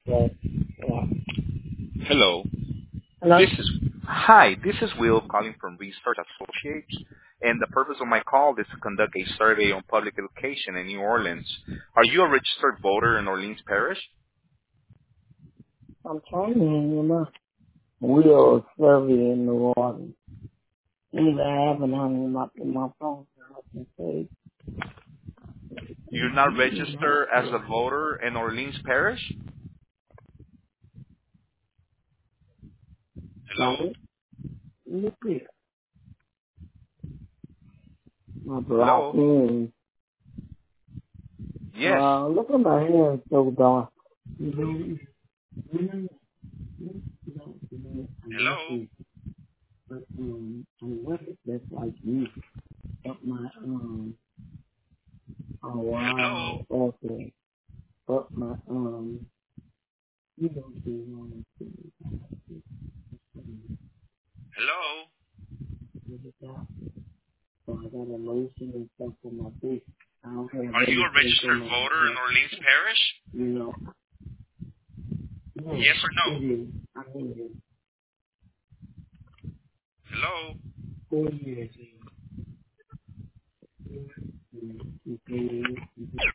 Yes. Yeah. Hello. Hello? This is Will calling from Research Associates, and the purpose of my call is to conduct a survey on public education in New Orleans. Are you a registered voter in Orleans Parish? I'm trying to hear you. Will survey in New Orleans. Either I haven't hung him up in my phone. So I can say, You're not registered as a voter in Orleans Parish? Hello? sorry. Look here. My black Hello? hands. Yes. Look at my hands so dark. You I'm Hello? lucky, but I'm lucky that's like you. But my oh Hello? wow, okay. But my you don't do wrong Hello? to So I got a lotion and stuff for my face. I don't have Are you a anything for registered my voter in back. Orleans Parish? You know, yes, Yes or no? it is. I mean, it's Hello? 4 years. You pay